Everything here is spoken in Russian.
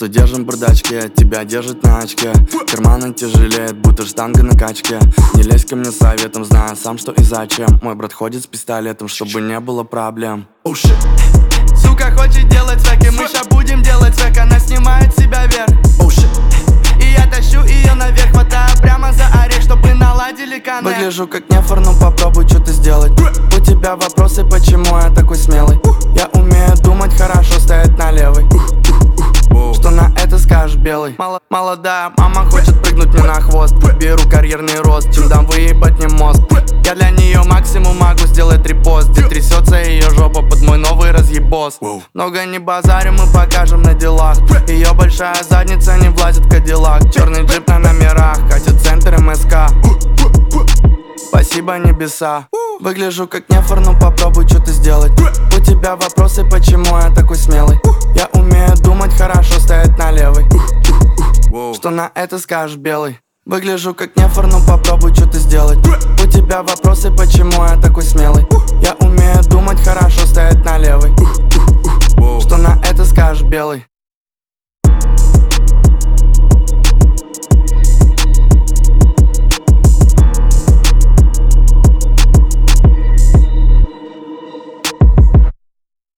Что держим бардачки, тебя держит на очке. Карманы тяжелеет, будто штанга на качке. Не лезь ко мне советом, знаю сам что и зачем. Мой брат ходит с пистолетом, чтобы не было проблем. Сука хочет делать свек, и мы ща будем делать свек. Она снимает с себя вверх, и я тащу ее наверх, хватаю прямо за орех, чтобы наладили коннект. Выгляжу как нефор, ну попробуй что-то сделать. У тебя вопросы, почему я такой смелый? Я умею думать хорошо, стоять на левой. Что на это скажешь, белый? Молодая мама хочет прыгнуть мне на хвост. Беру карьерный рост, чем дам выебать мне мозг. Я для нее максимум могу сделать репост, где трясется ее жопа под мой новый разъебос. Много не базарим, мы покажем на делах. Ее большая задница не влазит в кадиллак. Черный джип на номерах, катит центр МСК. Спасибо небеса. Выгляжу как нефор, ну попробуй что-то сделать. У тебя вопросы, почему я такой смелый? Я умею думать хорошо, стоять на левой. Что на это скажешь, белый? Выгляжу как нефор, ну попробуй что-то сделать. У тебя вопросы, почему я такой смелый? Я умею думать хорошо, стоять на левой. Что на это скажешь, белый?